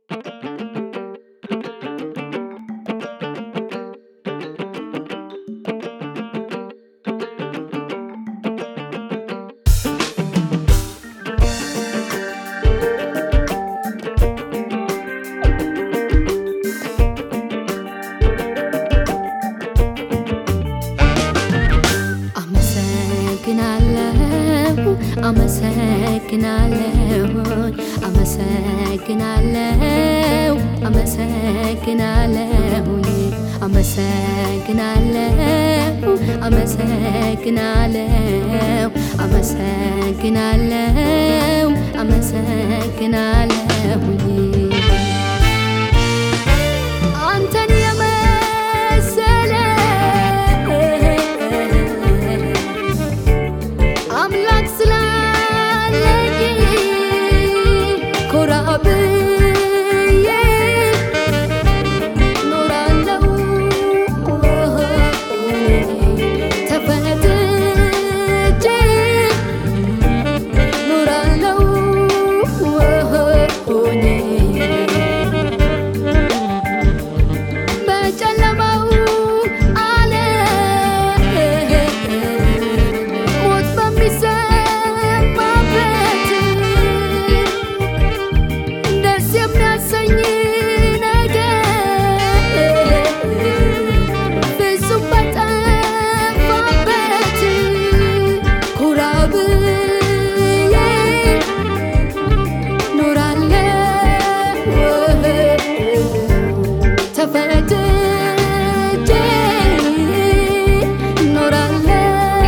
አመሰግናለሁ አመሰግናለሁ አመሰግናለሁ አመሰግናለሁ አመሰግናለሁ አመሰግናለሁ አመሰግናለሁ አንተን የመሰለ አምላክ ስላለኝ ኮራ ብዬ ኖራለሁ ተፈትቼ ኖራለሁ በጨለማው ዓለም ሞት በሚሰማበት ደስ የሚያሰኝ ነገር ፍጹም በጠፋበት ኮራ ብዬ ኖራለሁ ተፈትቼ ኖራለሁ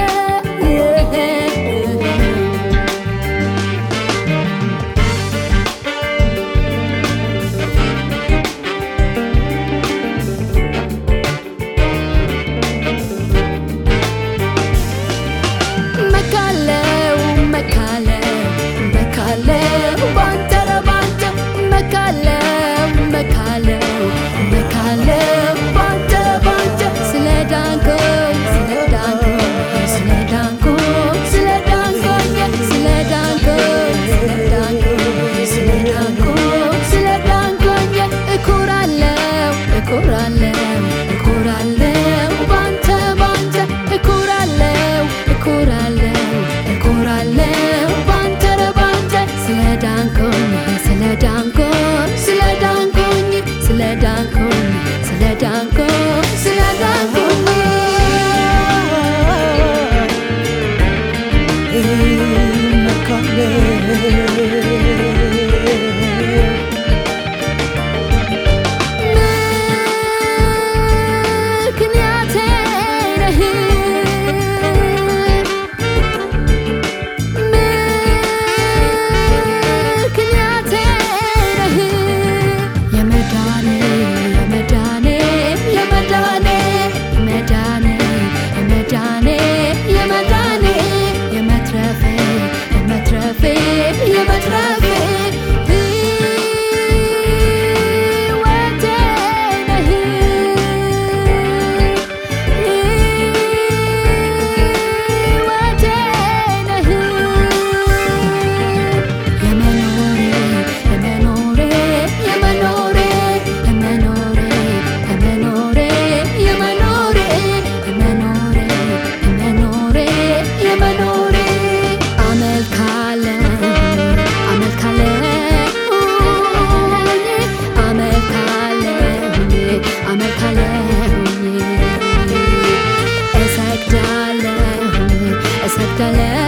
መካለው መካለው ባንተ ባንተ መካለው መካለው ባንተ ባንተ ስለዳንኩኝ እኮራለሁ ባንተ እኮራለሁ ባንተ ስለዳንኩኝ ምክንያቴ ነህ ምክንያቴ ነህ የመዳኔ የመትረፌ ሕይወቴ ነህ ሕይወቴ ነህ የመኖሬ እሰግዳለሁ